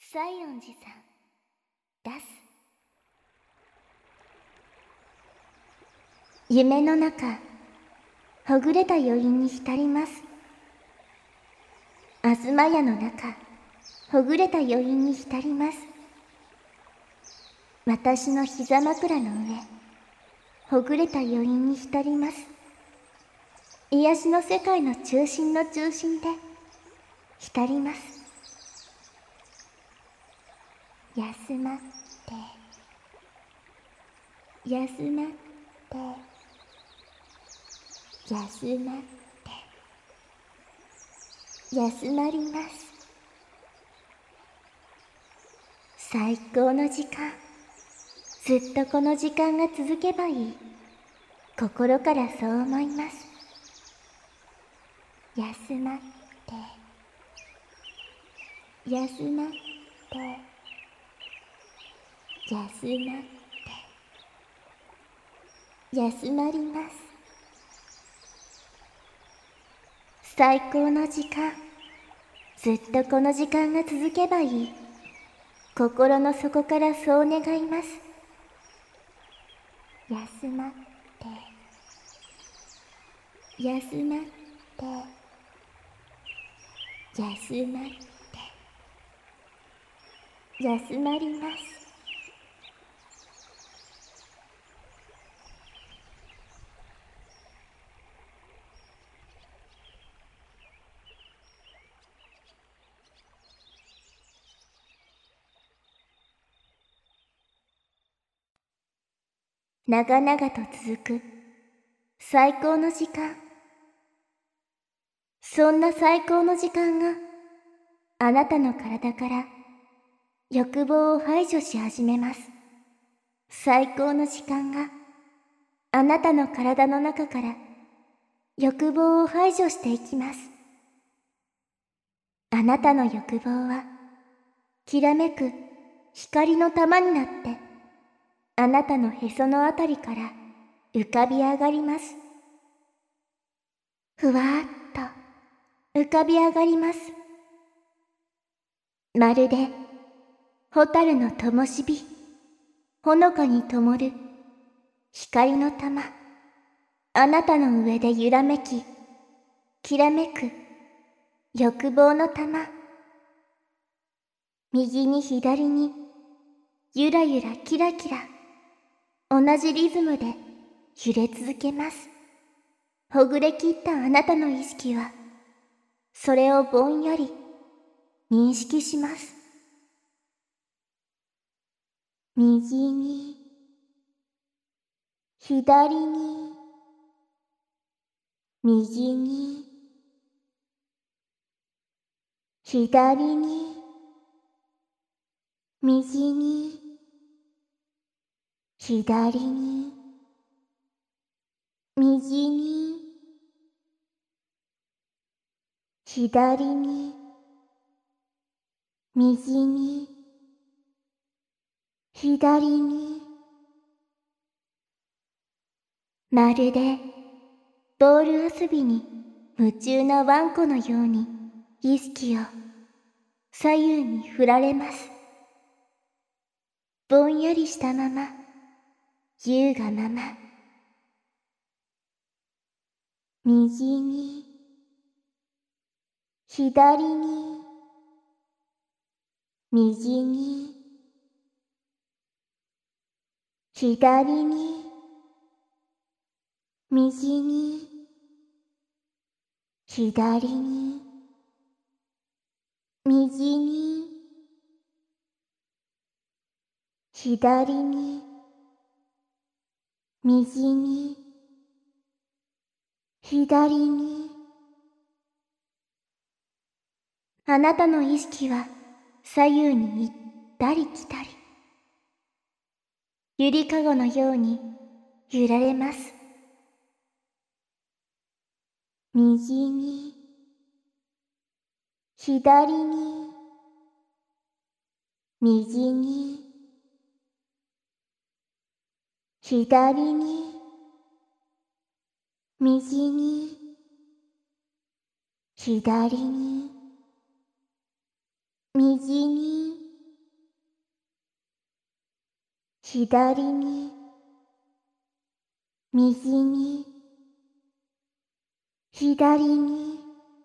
西園寺さん、出す。夢の中、ほぐれた余韻に浸ります。東屋の中、ほぐれた余韻に浸ります。私の膝枕の上、ほぐれた余韻に浸ります。癒しの世界の中心の中心で浸ります。休まって休まって休まって休まります。最高の時間、ずっとこの時間が続けばいい。心からそう思います。休まって休まって休まって休まります。最高の時間、ずっとこの時間が続けばいい。心の底からそう願います。休まって休まって休まって休まります。長々と続く最高の時間。そんな最高の時間があなたの体から欲望を排除し始めます。最高の時間があなたの体の中から欲望を排除していきます。あなたの欲望はきらめく光の玉になってあなたのへそのあたりから浮かび上がります。ふわーっと浮かび上がります。まるで蛍の灯火、ほのかに灯る光の玉、あなたの上で揺らめき、きらめく欲望の玉。右に左に、ゆらゆらキラキラ、同じリズムで揺れ続けます。ほぐれきったあなたの意識は、それをぼんやり認識します。右に、左に、右に、左に、右に、左に、右に、左に、右に、左に。まるでボール遊びに夢中なワンコのように意識を左右に振られます。ぼんやりしたまま、優雅まま。右に、左に、右に、左に、右に、左に、右に、左に、右に、左に。あなたの意識は左右に行ったり来たり。ゆりかごのように揺られます。右に、左に、右に、左に、右に、左に、右に、 左に、右に、左に、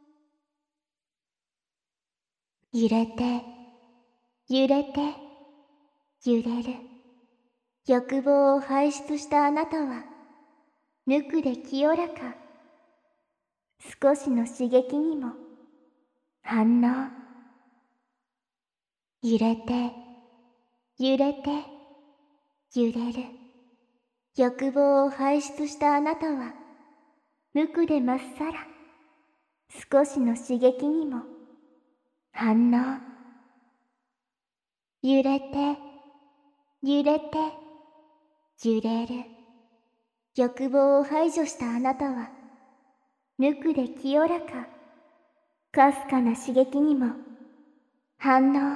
揺れて、揺れて、揺れる。欲望を排出したあなたは、無垢で清らか。少しの刺激にも、反応。揺れて、揺れて、揺れる。欲望を排出したあなたは、無垢でまっさら。少しの刺激にも、反応。揺れて、揺れて、揺れる。欲望を排除したあなたは、無垢で清らか。かすかな刺激にも、反応。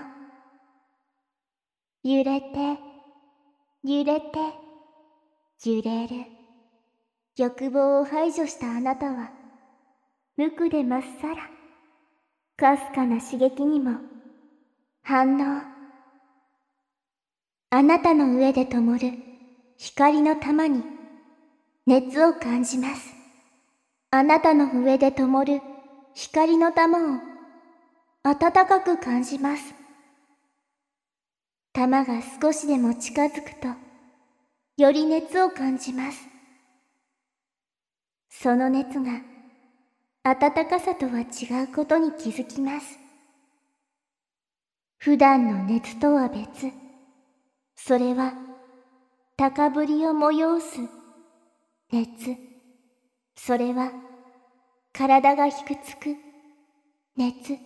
揺れて、揺れて、揺れる。欲望を排除したあなたは、無垢でまっさら。かすかな刺激にも、反応。あなたの上で灯る光の玉に熱を感じます。あなたの上で灯る光の玉を温かく感じます。玉が少しでも近づくと、より熱を感じます。その熱が温かさとは違うことに気づきます。普段の熱とは別。それは高ぶりを催す熱。それは体がひくつく熱。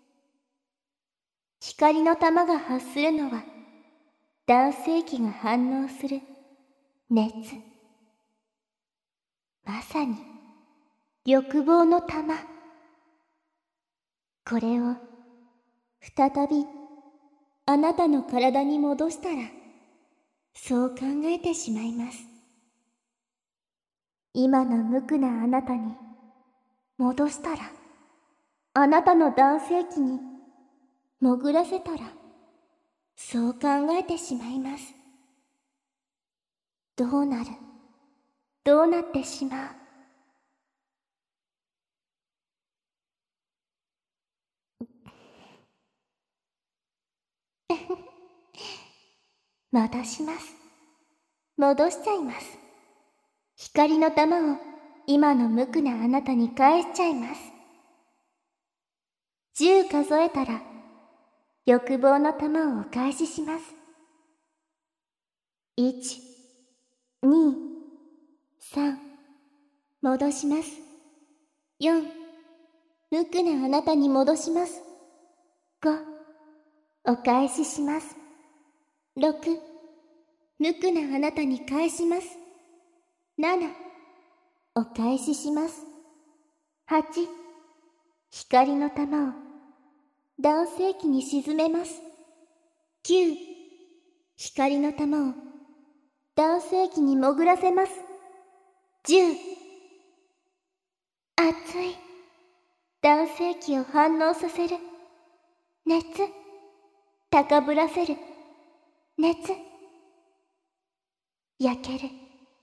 光の玉が発するのは男性器が反応する熱。まさに欲望の玉。これを再びあなたの体に戻したら、そう考えてしまいます。今の無垢なあなたに戻したら、あなたの男性器に潜らせたら、そう考えてしまいます。どうなる？どうなってしまう？戻します。戻しちゃいます。光の玉を今の無垢なあなたに返しちゃいます。10数えたら欲望の玉をお返しします。1、2、3、戻します。4、無垢なあなたに戻します。5、お返しします。6、無垢なあなたに返します。7、お返しします。8、光の玉を男性器に沈めます。9、光の玉を男性器に潜らせます。10、熱い男性器を反応させる熱。高ぶらせる熱。焼ける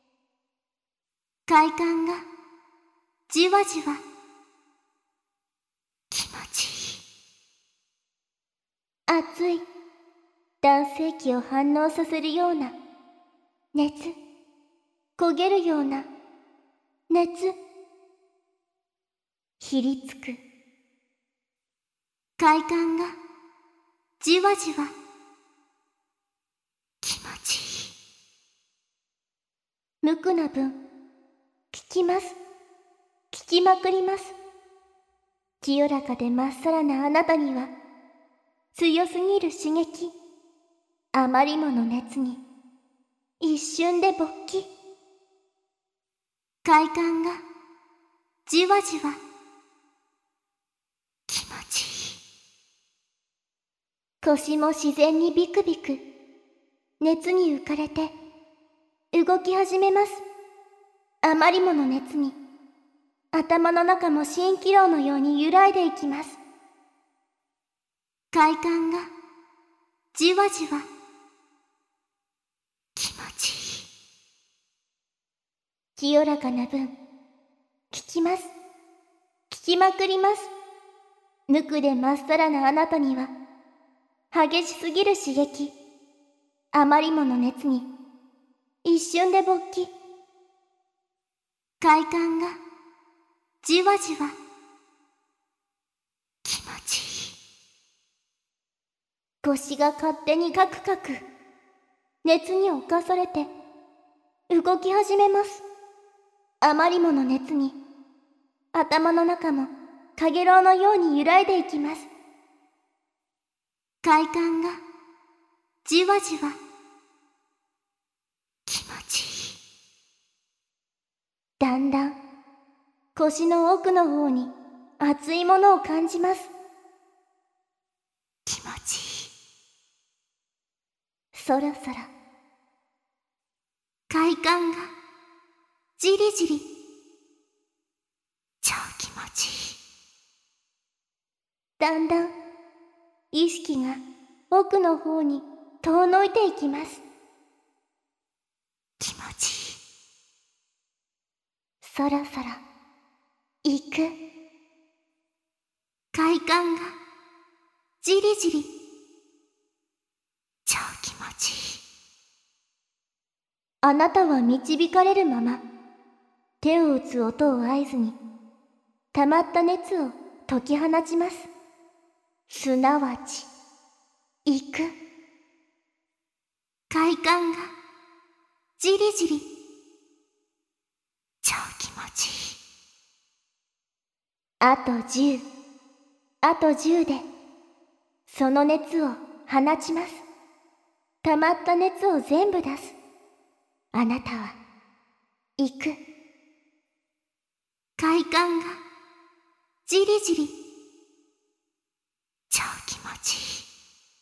快感がじわじわ気持ちいい。熱い男性器を反応させるような熱。焦げるような熱。ひりつく快感がじわじわ気持ちいい。無垢な分、効きます。効きまくります。清らかでまっさらなあなたには、強すぎる刺激、あまりもの熱に、一瞬で勃起。快感が、じわじわ、気持ちいい。腰も自然にビクビク、熱に浮かれて、動き始めます。あまりもの熱に、頭の中も蜃気楼のように揺らいでいきます。快感が、じわじわ、気清らかな分、聞きます。聞きまくります。無垢でまっさらなあなたには、激しすぎる刺激、あまりもの熱に、一瞬で勃起。快感が、じわじわ、気持ちいい。腰が勝手にカクカク、熱に侵されて、動き始めます。あまりもの熱に、頭の中も、かげろうのように揺らいでいきます。快感が、じわじわ、気持ちいい。だんだん、腰の奥の方に熱いものを感じます。気持ちいい。そろそろ、快感が、じりじり、超気持ちいい。だんだん、意識が奥の方に遠のいていきます。気持ちいい。そろそろ、行く。快感が、じりじり、超気持ちいい。あなたは導かれるまま、手を打つ音を合図に、溜まった熱を解き放ちます。すなわち、行く。快感が、じりじり、超気持ちいい。あと10、あと10で、その熱を放ちます。溜まった熱を全部出す。あなたは、行く。快感が、じりじり、超気持ちいい。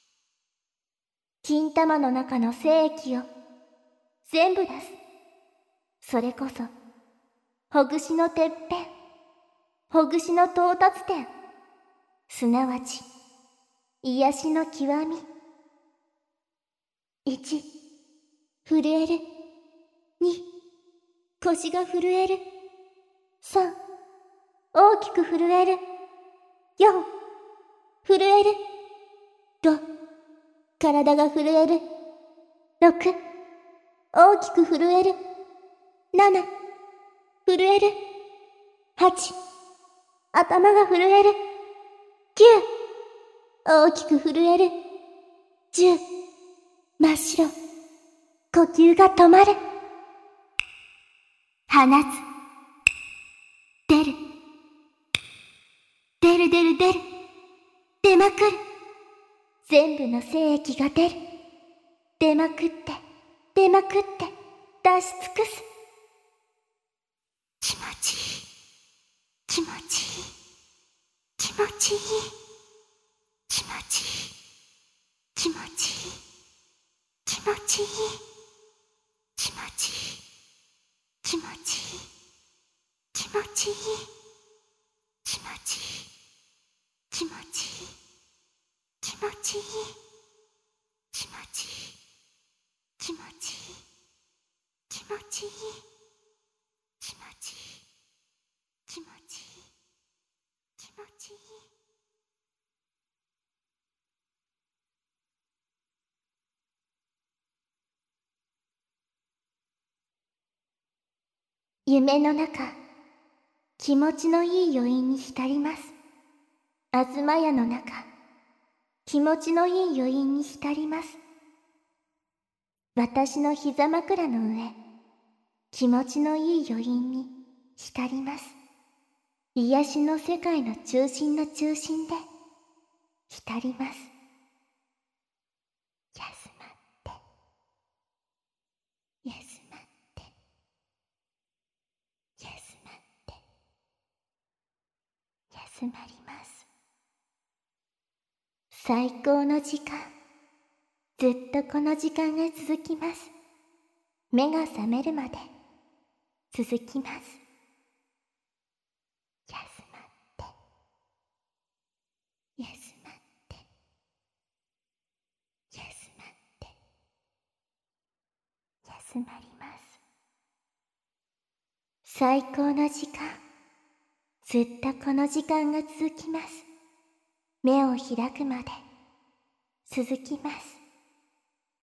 金玉の中の精液を、全部出す。それこそ、ほぐしのてっぺん、ほぐしの到達点、すなわち、癒しの極み。1、震える。2、腰が震える。3、大きく震える。4、震える。5、体が震える。6、大きく震える。7、震える。8、頭が震える。9、大きく震える。10、真っ白。呼吸が止まる。放つ。出る。出る出る出る。出まくる。全部の精液が出る。出まくって、出まくって、出し尽くす。気持ちいい。気持ちいい。気持ちいい。気持ちいい。気持ちいい。気持ちいい。気持ちいい。気持ちいい。気持ちいい。気持ちいい。気持ちいい。気持ちいい。気持ちいい。気持ちいい。気持ちいい。気持ちいい。気持ちいい。気持ちいい。夢の中、気持ちのいい余韻に浸ります。東屋の中、気持ちのいい余韻に浸ります。私の膝枕の上、気持ちのいい余韻に浸ります。癒しの世界の中心の中心で浸ります。休まって、休まって、休まって、休まります。最高の時間、ずっとこの時間が続きます。目が覚めるまで続きます。休まって、休まって、休まって、休まります。 最高の時間。ずっとこの時間が続きます。目を開くまで続きます。